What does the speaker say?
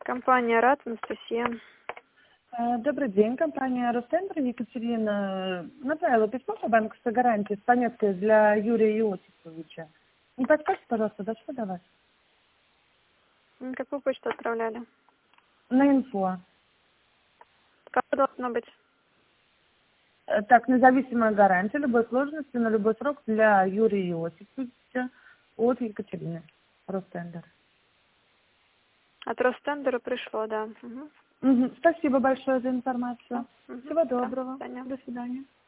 Компания РАД, Анастасия. Добрый день, компания Ростендер. Екатерина направила письмо по банковской гарантии с пометкой для Юрия Иосифовича. Не подскажете, пожалуйста, до что до вас? Какую почту отправляли? На инфо. Как должно быть? Так, независимая гарантия любой сложности на любой срок для Юрия Иосифовича от Екатерины Ростендер. От Ростендера пришло, да. Спасибо большое за информацию. Всего Да, доброго. до свидания. До свидания.